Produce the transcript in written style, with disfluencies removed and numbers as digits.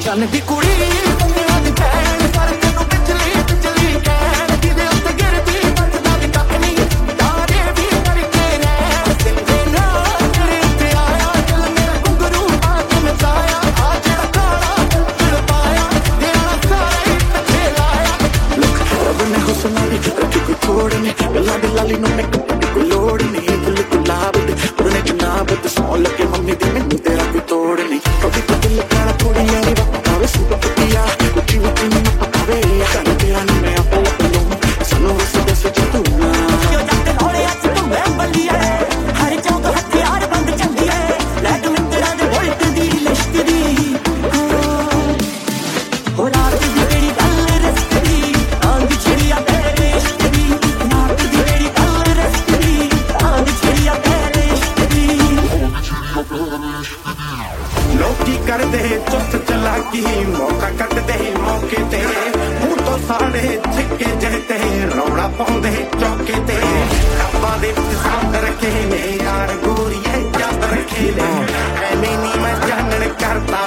ਚੰਨ ਦੀ ਕੁੜੀ ਬੰਦਿਆਂ ਦੀ ਭੈਣ ਪਰ ਤੈਨੂੰ ਬਿਜਲੀ ਬਿਜਲੀ ਕਹਿਣ ਜਿਹਦੇ ਉੱਤੇ ਗਿਰਦੀ ਵੱਜਦਾ ਵੀ ਕੱਖ ਨਹੀਂ ਤਾਰੇ ਵੀ ਕਰਕੇ ਰਹਿ ਸਿੰਦੇ ਨਾਲ ਤੇਰੇ ਉੱਤੇ ਆਇਆ ਦਿਲ ਮੇਰਾ ਘੁੰਗਰੂ ਆ ਕੇ ਨਚਾਇਆ ਆ ਜਿਹੜਾ ਕਾਲਾ ਦਿਲ ਪਾਇਆ ਨਿਆਣਾ ਸਾਰਾ ਹੀ ਪਿੱਛੇ ਲਾਇਆ ਲੋਕ ਰੱਬ ਨੇ ਹੁਸਨਾਂ ਦੀ ਰੱਖੀ ਕੋਈ ਥੋੜ ਨੀ ਗੱਲਾਂ ਦੀ ਲਾਲੀ ਨੂੰ ਮੈਂ ਕੋਈ ਲੋੜ ਨੀ ਦਿਲ ਗੁਲਾਬ ਦੇ ਉਹਨੇ ਜਨਾਬ ਤੇ ਸੌਂ ਲੱਗੇ ਮੰਮੀ ਦੀ ਮੈਨੂੰ ਤੇਰਾ ਕੋਈ ਤੋੜ ਨੀ ਕਦੀ ਤਾਂ ਦਿਲ ਕਾਲਾ ਥੋੜੀ ਆਈ ਆਵੇ ਸੁਪਾ ਪਤੀਆ ਉੱਚੀ ਉੱਚੀ ਨੂੰ ਪਕਾਵੇ ਕਰ ਤੇਰਾ ਨੀ ਮੈਂ ਆਪੇ ਲੱਭੂ ਸਾਨੂੰ ਵਸ ਦੱਸ ਤੂੰ ਨਾ ਜੋ ਜੱਟ ਹੋਲੇ ਅੱਜ ਤੂੰ ਮੈਂ ਬੱਲੀਏ ਹਰ ਚੌਂਕ ਹਥਿਆਰ ਬੰਦ ਚੰਗੀ ਏ ਲੈ ਤੂੰ ਮਿੱਤਰਾਂ ਦੇ ਬੁਲਟ ਦੀ ਲਿਸ਼ਕ ਦੀ ਹੋ ਰਾਤ ਦੀ ਜਿਹੜੀ ਗੱਲ ਰਸਕ ਦੀ ਆਂਦੀ ਛੜੀਆ ਤੇਰੇ ਇਸ਼ਕ ਦੀ ਰਾਤ ਦੀ ਜਿਹੜੀ ਗੱਲ ਰਸਕ ਦੀ ਆਂਦੀ ਛੜੀਆ ਤੇਰੇ ਇਸ਼ਕ ਦੀ ਲੋਕੀ ਕਰਦੇ ਚੁੱਪ ਚਲਾਕੀ ਮੌਕਾ ਕੱਟਦੇ ਮੌਕੇ ਤੇ ਮੂੰਹ ਤੋਂ ਸਾੜੇ ਛਿੱਕੇ ਜਿਹਤੇ ਰੌਲਾ ਪਾਉਂਦੇ ਚੌਕੇ ਤੇ ਰੱਬਾਂ ਦੇ ਵਿੱਚ ਸਾਥ ਰੱਖੇ ਨੇ ਯਾਰ ਗੋਰੀਏ ਯਾਦ ਰੱਖੇ ਨੇ ਐਵੇਂ ਨੀ ਮੈਂ ਜਾਣਨ ਕਰਦਾ